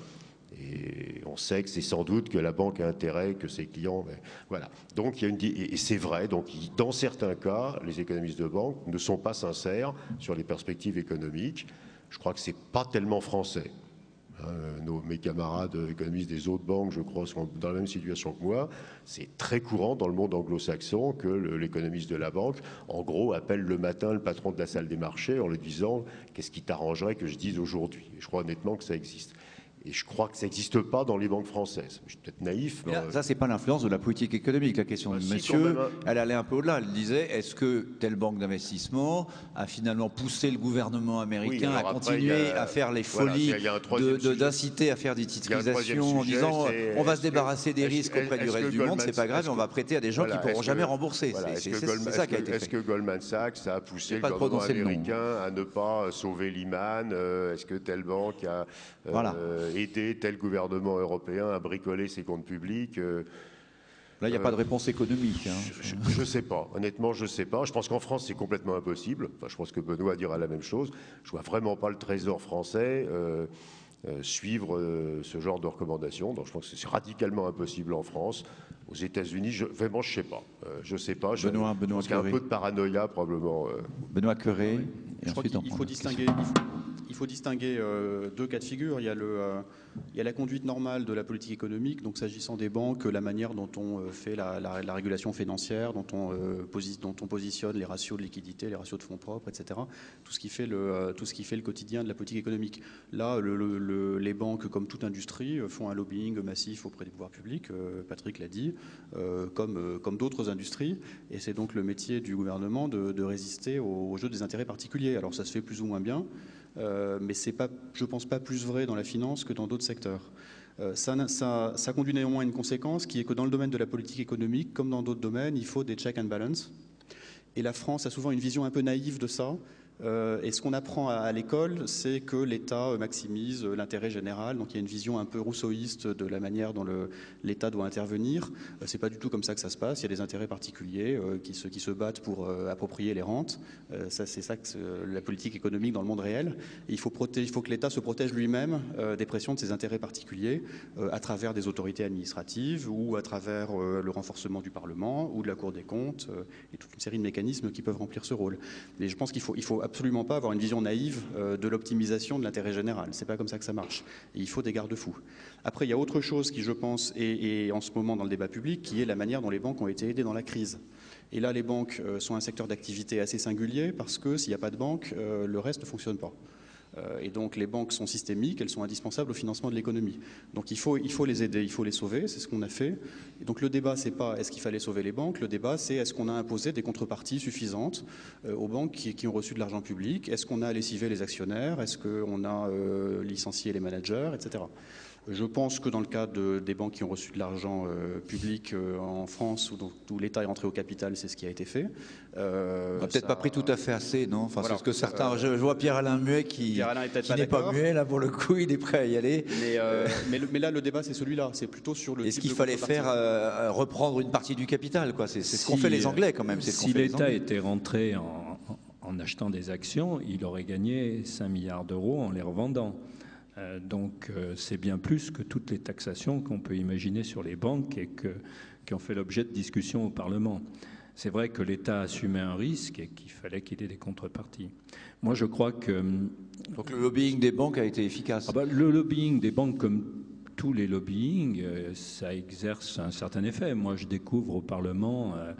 et on sait que c'est sans doute que la banque a intérêt, que ses clients... Mais voilà. Donc, il y a une... Et c'est vrai, donc, dans certains cas, les économistes de banque ne sont pas sincères sur les perspectives économiques. Je crois que ce n'est pas tellement français. Hein, nos, mes camarades économistes des autres banques, je crois, sont dans la même situation que moi. C'est très courant dans le monde anglo-saxon que l'économiste de la banque, en gros, appelle le matin le patron de la salle des marchés en lui disant « Qu'est-ce qui t'arrangerait que je dise aujourd'hui ?» Je crois honnêtement que ça existe. et je crois que ça n'existe pas dans les banques françaises. Je suis peut-être naïf. Mais là, mais ça, c'est pas l'influence de la politique économique. La question bah, de si, monsieur, quand même, hein. elle allait un peu au-delà. Elle disait, est-ce que telle banque d'investissement a finalement poussé le gouvernement américain Oui, à alors après, continuer il y a- à faire les voilà, folies il y a un de- troisième de- sujet. d'inciter à faire des Il y a un troisième titrisations en sujet, disant, c'est on va est-ce se débarrasser que- des est-ce- risques auprès du est-ce reste que du monde, Goldman- c'est pas grave, est-ce et on que- va prêter à des gens voilà, qui pourront est-ce jamais que- rembourser. voilà, C'est Est-ce que, c'est- Goldman- c'est ça est-ce qui a que- été est-ce fait. que Goldman Sachs a poussé J'ai le pas de gouvernement prononcer le nom. américain à ne pas sauver Lehman? euh, Est-ce que telle banque a euh, Voilà. aidé tel gouvernement européen à bricoler ses comptes publics? euh, Là, il n'y a Euh, pas de réponse économique. hein. Je ne sais pas. Honnêtement, je ne sais pas. Je pense qu'en France, c'est complètement impossible. Enfin, je pense que Benoît dira la même chose. Je ne vois vraiment pas le Trésor français euh, euh, suivre euh, ce genre de recommandations. Donc, je pense que c'est radicalement impossible en France. Aux États-Unis, je, vraiment, je ne sais pas. Euh, je ne sais pas. Je, Benoît- je Benoît pense qu'il y a un Cœuré. peu de paranoïa, probablement. euh. Benoît Cœuré. Et Je crois ensuite, qu'il on il prend faut notre distinguer, question. il faut, il faut distinguer euh, deux cas de figure. Il y a, le, euh, il y a la conduite normale de la politique économique, donc s'agissant des banques, la manière dont on euh, fait la, la- la régulation financière, dont on, euh, posi- dont on positionne les ratios de liquidité, les ratios de fonds propres, et cetera. Tout ce qui fait le, euh, tout ce qui fait le quotidien de la politique économique. Là, le- le- le- les banques, comme toute industrie, euh, font un lobbying massif auprès des pouvoirs publics, euh, Patrick l'a dit, euh, comme, euh, comme d'autres industries. Et c'est donc le métier du gouvernement de, de résister au, au jeu des intérêts particuliers. Alors ça se fait plus ou moins bien, euh, mais c'est pas, je pense pas plus vrai dans la finance que dans d'autres secteurs. Euh, ça, n'a- ça, ça conduit néanmoins à une conséquence qui est que dans le domaine de la politique économique, comme dans d'autres domaines, il faut des check and balance. Et la France a souvent une vision un peu naïve de ça. Euh, et ce qu'on apprend à, à l'école, c'est que l'État maximise l'intérêt général. Donc il y a une vision un peu rousseauiste de la manière dont le- l'État doit intervenir. Euh, c'est pas du tout comme ça que ça se passe. Il y a des intérêts particuliers euh, qui, se, qui se battent pour euh, approprier les rentes. Euh, ça, c'est ça que c'est, euh, la politique économique dans le monde réel. Et il faut, protéger, il faut que l'État se protège lui-même euh, des pressions de ses intérêts particuliers euh, à travers des autorités administratives ou à travers euh, le renforcement du Parlement ou de la Cour des comptes euh, et toute une série de mécanismes qui peuvent remplir ce rôle. Mais je pense qu'il faut, il faut absolument pas avoir une vision naïve euh, de l'optimisation de l'intérêt général. C'est pas comme ça que ça marche. Et il faut des garde-fous. Après, il y a autre chose qui, je pense, est, est en ce moment dans le débat public, qui est la manière dont les banques ont été aidées dans la crise. Et là, les banques euh, sont un secteur d'activité assez singulier parce que s'il n'y a pas de banque, euh, le reste ne fonctionne pas. Euh, Et donc les banques sont systémiques, elles sont indispensables au financement de l'économie. Donc il faut, il faut les aider, il faut les sauver, c'est ce qu'on a fait. Et donc le débat, c'est pas est-ce qu'il fallait sauver les banques, le débat c'est est-ce qu'on a imposé des contreparties suffisantes euh, aux banques qui, qui ont reçu de l'argent public, est-ce qu'on a lessivé les actionnaires, est-ce qu'on a euh, licencié les managers, et cetera. Je pense que dans le cas de, des banques qui ont reçu de l'argent euh, public euh, en France, où, donc, où l'État est rentré au capital, c'est ce qui a été fait. Euh, On n'a peut-être ça- pas pris tout à fait assez, non enfin, Voilà. C'est ce que certains. Euh, je, je vois Pierre-Alain Muet qui, Pierre-Alain est peut-être qui pas n'est pas d'accord. muet, là, pour le coup, il est prêt à y aller. Mais, euh, mais, le- mais là, le débat, c'est celui-là. C'est plutôt sur le. Est-ce type qu'il de fallait contrepartie. faire euh, reprendre une partie du capital, quoi? C'est c'est ce qu'ont Si, fait les Anglais, quand même. c'est ce qu'ont Si fait les l'État Anglais. était rentré en, en achetant des actions, il aurait gagné cinq milliards d'euros en les revendant. Euh, donc euh, c'est bien plus que toutes les taxations qu'on peut imaginer sur les banques et que, qui ont fait l'objet de discussions au Parlement. C'est vrai que l'État assumait un risque et qu'il fallait qu'il ait des contreparties. Moi, je crois que Donc le lobbying des banques a été efficace. ah bah, le lobbying des banques, comme tous les lobbying, euh, ça exerce un certain effet. Moi, je découvre au Parlement, euh,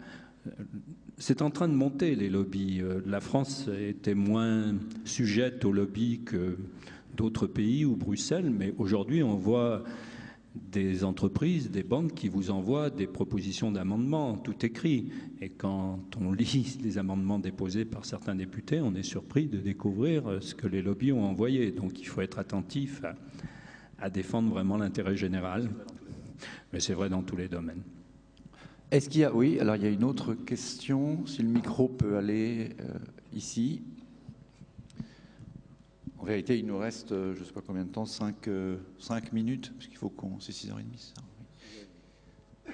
c'est en train de monter les lobbies. Euh, la France était moins sujette aux lobbies que d'autres pays ou Bruxelles, mais aujourd'hui, on voit des entreprises, des banques qui vous envoient des propositions d'amendements, tout écrit. Et quand on lit les amendements déposés par certains députés, on est surpris de découvrir ce que les lobbies ont envoyé. Donc il faut être attentif à, à défendre vraiment l'intérêt général. Mais c'est vrai dans tous les domaines. Est-ce qu'il y a... Oui, alors il y a une autre question, si le micro peut aller euh, ici. En vérité, il nous reste, euh, je ne sais pas combien de temps, cinq minutes, parce qu'il faut qu'on... C'est six heures trente, c'est ça, oui.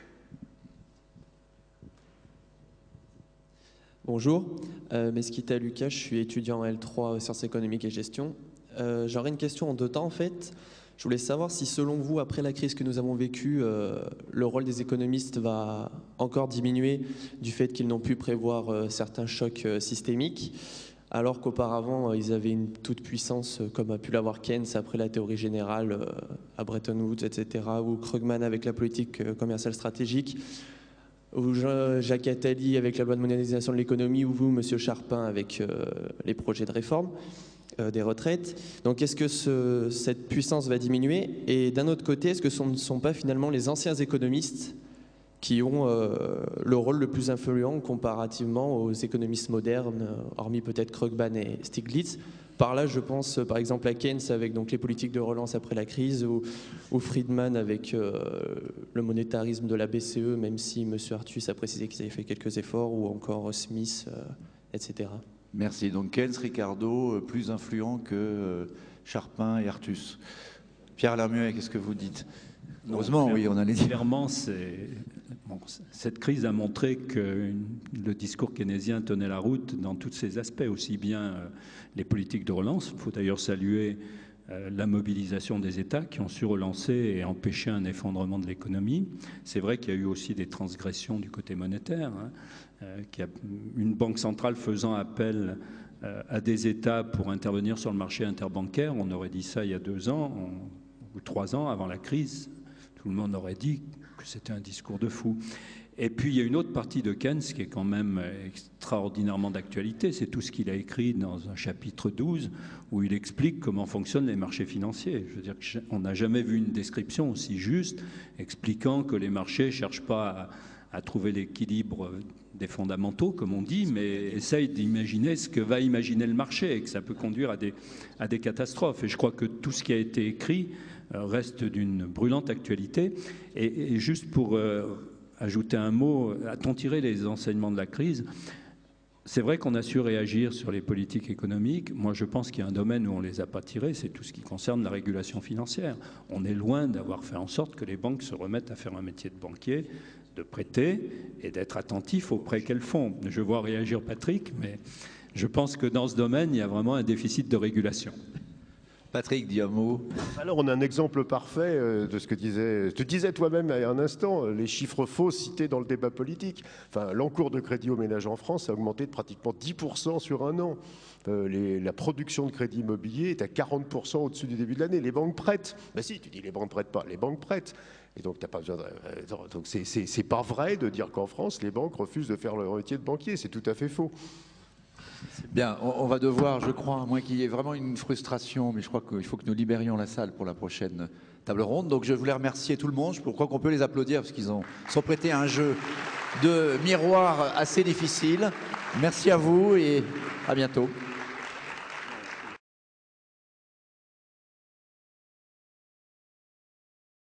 Bonjour, euh, Mesquita Lucas, je suis étudiant en L trois sciences économiques et gestion. Euh, J'aurais une question en deux temps en fait. Je voulais savoir si selon vous, après la crise que nous avons vécue, euh, le rôle des économistes va encore diminuer du fait qu'ils n'ont pu prévoir euh, certains chocs euh, systémiques, alors qu'auparavant euh, ils avaient une toute puissance euh, comme a pu l'avoir Keynes après la théorie générale euh, à Bretton Woods, et cetera, ou Krugman avec la politique euh, commerciale stratégique, ou Jean- Jacques Attali avec la loi de modernisation de l'économie, ou vous, Monsieur Charpin, avec euh, les projets de réforme. euh, des retraites. Donc est-ce que ce, cette puissance va diminuer? Et d'un autre côté, est-ce que ce ne sont pas finalement les anciens économistes qui ont euh, le rôle le plus influent comparativement aux économistes modernes, hormis peut-être Krugman et Stiglitz? Par là, je pense par exemple à Keynes avec donc les politiques de relance après la crise, ou, ou Friedman avec euh, le monétarisme de la B C E, même si M. Artus a précisé qu'ils avaient fait quelques efforts, ou encore Smith, euh, et cetera. Merci. Donc Keynes, Ricardo, plus influent que Charpin et Artus. Pierre Lamuet, qu'est-ce que vous dites? Heureusement, oui, on allait dire. Clairement, c'est... Bon, cette crise a montré que le discours keynésien tenait la route dans tous ses aspects, aussi bien euh, les politiques de relance. Il faut d'ailleurs saluer euh, la mobilisation des États qui ont su relancer et empêcher un effondrement de l'économie. C'est vrai qu'il y a eu aussi des transgressions du côté monétaire, hein, euh, qu'il y a une banque centrale faisant appel euh, à des États pour intervenir sur le marché interbancaire. On aurait dit ça il y a deux ans on, ou trois ans avant la crise. Tout le monde aurait dit que c'était un discours de fou. Et puis, il y a une autre partie de Keynes qui est quand même extraordinairement d'actualité. C'est tout ce qu'il a écrit dans un chapitre douze où il explique comment fonctionnent les marchés financiers. Je veux dire qu'on n'a jamais vu une description aussi juste expliquant que les marchés ne cherchent pas à, à trouver l'équilibre des fondamentaux, comme on dit, mais essayent d'imaginer ce que va imaginer le marché et que ça peut conduire à des, à des catastrophes. Et je crois que tout ce qui a été écrit reste d'une brûlante actualité. Et, et juste pour euh, ajouter un mot, a-t-on tiré les enseignements de la crise? C'est vrai qu'on a su réagir sur les politiques économiques. Moi, je pense qu'il y a un domaine où on ne les a pas tirés, c'est tout ce qui concerne la régulation financière. On est loin d'avoir fait en sorte que les banques se remettent à faire un métier de banquier, de prêter et d'être attentifs aux prêts qu'elles font. Je vois réagir Patrick, mais je pense que dans ce domaine, il y a vraiment un déficit de régulation. Patrick Diamo. Alors, on a un exemple parfait de ce que disait, tu disais toi-même il y a un instant, les chiffres faux cités dans le débat politique. Enfin, l'encours de crédit aux ménages en France a augmenté de pratiquement dix pour cent sur un an. Euh, les, la production de crédit immobilier est à quarante pour cent au-dessus du début de l'année. Les banques prêtent. Ben si, tu dis les banques prêtent pas, les banques prêtent. Et donc, t'as pas besoin de, euh, donc c'est, c'est, c'est pas vrai de dire qu'en France, les banques refusent de faire leur métier de banquier. C'est tout à fait faux. Bien, on, on va devoir, je crois, à moins qu'il y ait vraiment une frustration, mais je crois qu'il faut que nous libérions la salle pour la prochaine table ronde. Donc je voulais remercier tout le monde. Je crois qu'on peut les applaudir parce qu'ils ont sont prêtés à un jeu de miroir assez difficile. Merci à vous et à bientôt.